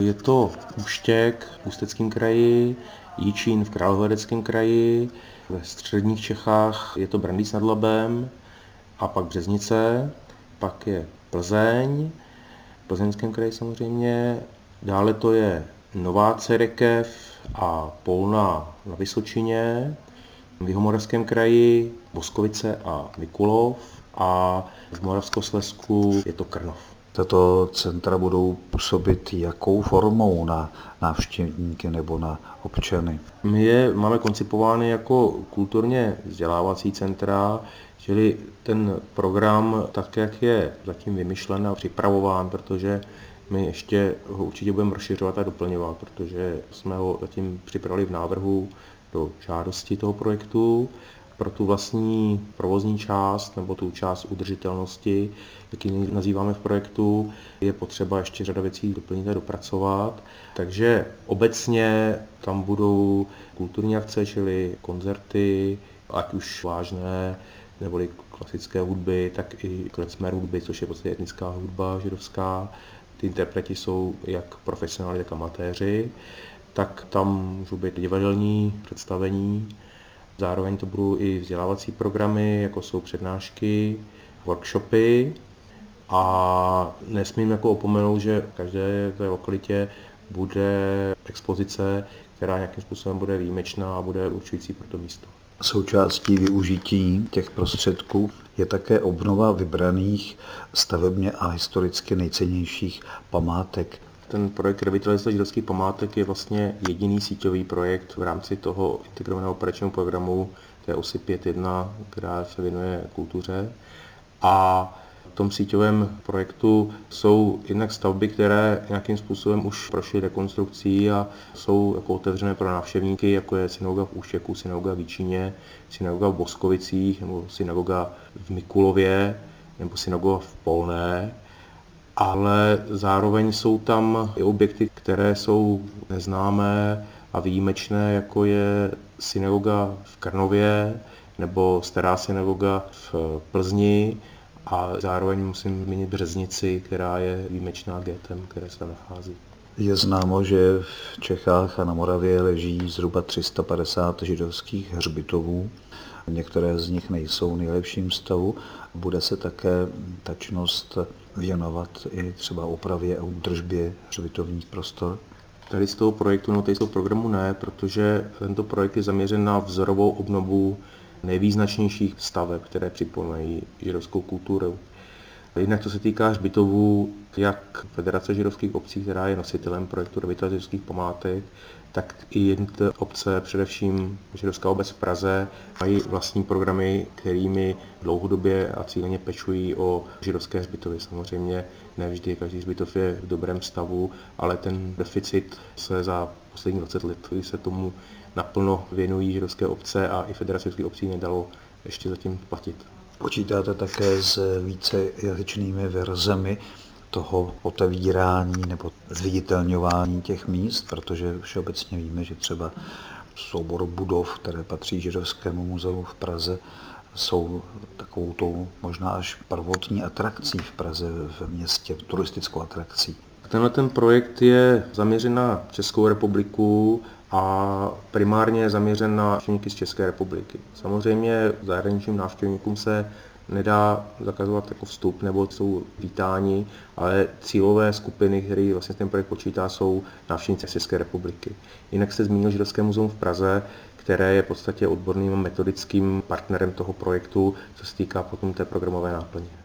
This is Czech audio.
Je to Úštěk v Ústeckém kraji, Jičín v Královéhradeckém kraji, ve středních Čechách je to Brandýs nad Labem a pak Březnice, pak je Plzeň, v Plzeňském kraji samozřejmě, dále to je Nová Cerekev a Polná na Vysočině, v Jihomoravském kraji Boskovice a Mikulov a v Moravskoslezsku je to Krnov. Tato centra budou působit jakou formou na návštěvníky nebo na občany? My je máme koncipovány jako kulturně vzdělávací centra, čili ten program, tak jak je zatím vymyšlen a připravován, protože my ještě ho určitě budeme rozšiřovat a doplňovat, protože jsme ho zatím připravili v návrhu do žádosti toho projektu. Pro tu vlastní provozní část nebo tu část udržitelnosti, jak ji nazýváme v projektu, je potřeba ještě řada věcí doplnit a dopracovat. Takže obecně tam budou kulturní akce, čili koncerty, ať už vážné neboli klasické hudby, tak i klezmer hudby, což je vlastně etnická hudba židovská. Ty interpreti jsou jak profesionáli, tak amatéři. Tak tam můžou být divadelní představení. Zároveň to budou i vzdělávací programy, jako jsou přednášky, workshopy a nesmím jako opomenout, že v každé té lokalitě bude expozice, která nějakým způsobem bude výjimečná a bude určující pro to místo. Součástí využití těch prostředků je také obnova vybraných stavebně a historicky nejcennějších památek. Ten projekt revitalizace židovských památek je vlastně jediný síťový projekt v rámci toho integrovaného operačního programu té osy 5.1, která se věnuje kultuře. A v tom síťovém projektu jsou jednak stavby, které nějakým způsobem už prošly rekonstrukcí a jsou jako otevřené pro návštěvníky, jako je synagoga v Úštěku, synagoga v Jičíně, synagoga v Boskovicích nebo synagoga v Mikulově nebo synagoga v Polné. Ale zároveň jsou tam i objekty, které jsou neznámé a výjimečné, jako je synagoga v Krnově nebo stará synagoga v Plzni a zároveň musím zmínit Březnici, která je výjimečná getem, které se tam nachází. Je známo, že v Čechách a na Moravě leží zhruba 350 židovských hřbitovů. Některé z nich nejsou v nejlepším stavu. Bude se také ta činnost věnovat i třeba opravě a údržbě hřbitovních prostor? Tady z toho projektu, tady z toho programu ne, protože tento projekt je zaměřen na vzorovou obnovu nejvýznačnějších staveb, které připomínají židovskou kulturu. Jednak co se týká hřbitovů, jak Federace židovských obcí, která je nositelem projektu revitalizace židovských památek, tak i jednotlivé obce, především židovská obec v Praze, mají vlastní programy, kterými dlouhodobě a cíleně pečují o židovské hřbitovy. Samozřejmě ne vždy každý hřbitov je v dobrém stavu, ale ten deficit se za poslední 20 let, kdy se tomu naplno věnují židovské obce a i Federace židovských obcí, nedalo ještě zatím platit. Počítáte také s vícejazyčnými verzemi toho otevírání nebo zviditelňování těch míst, protože všeobecně víme, že třeba soubor budov, které patří Židovskému muzeu v Praze, jsou takovou tou možná až prvotní atrakcí v Praze, v městě, turistickou atrakcí. Tenhle ten projekt je zaměřen na Českou republiku a primárně je zaměřen na návštěvníky z České republiky. Samozřejmě zahraničním návštěvníkům se nedá zakazovat jako vstup nebo jsou vítáni, ale cílové skupiny, které vlastně ten projekt počítá, jsou návštěvníci z České republiky. Jinak se zmínil Židovské muzeum v Praze, které je v podstatě odborným a metodickým partnerem toho projektu, co se týká potom té programové náplně.